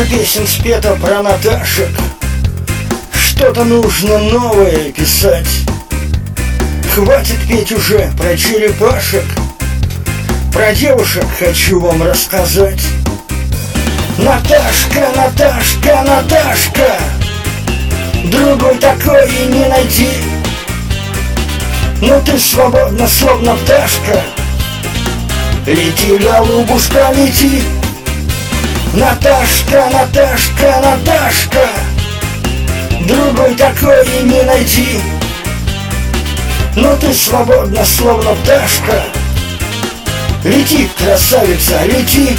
Столько песен спето про Наташек, что-то нужно новое писать. Хватит петь уже про черепашек, про девушек хочу вам рассказать. Наташка, Наташка, Наташка, другой такой и не найти. Но ты свободна, словно пташка. Лети, голубушка, лети. Наташка, Наташка, Наташка, другой такой и не найти. Но ты свободна, словно пташка. Лети, красавица, лети.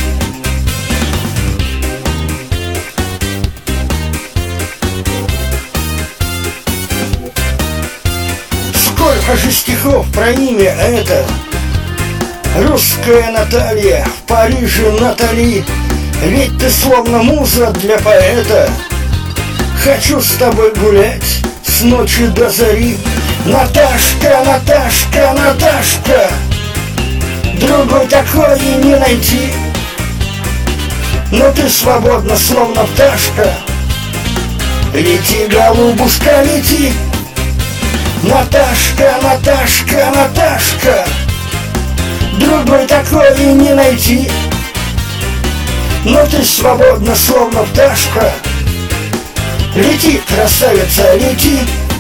Сколько же стихов про имя это. Русская Наталья, в Париже Натали. Ведь ты словно муза для поэта. Хочу с тобой гулять с ночи до зари. Наташка, Наташка, Наташка, другой такой и не найти. Но ты свободна, словно пташка. Лети, голубушка, лети. Наташка, Наташка, Наташка, другой такой и не найти. Но ты свободна, словно пташка. Лети, красавица, лети.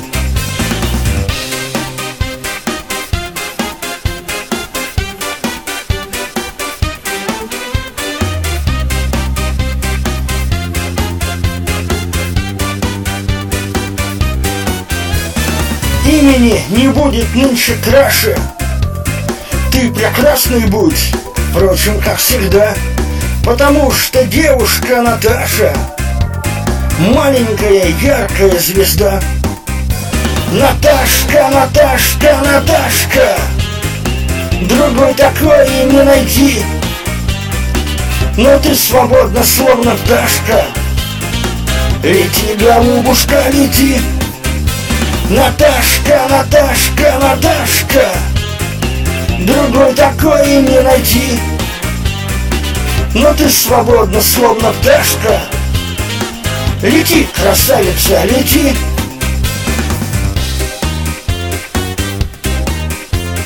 Имени не будет нынче краше. Ты прекрасный будь, впрочем, как всегда. Потому что девушка Наташа маленькая яркая звезда. Наташка, Наташка, Наташка, другой такой и не найти. Но ты свободна, словно пташка. Лети, голубушка, лети. Наташка, Наташка, Наташка, другой такой и не найти. Но ты свободна, словно пташка. Лети, красавица, лети.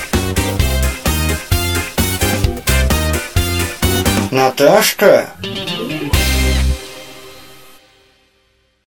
Наташка.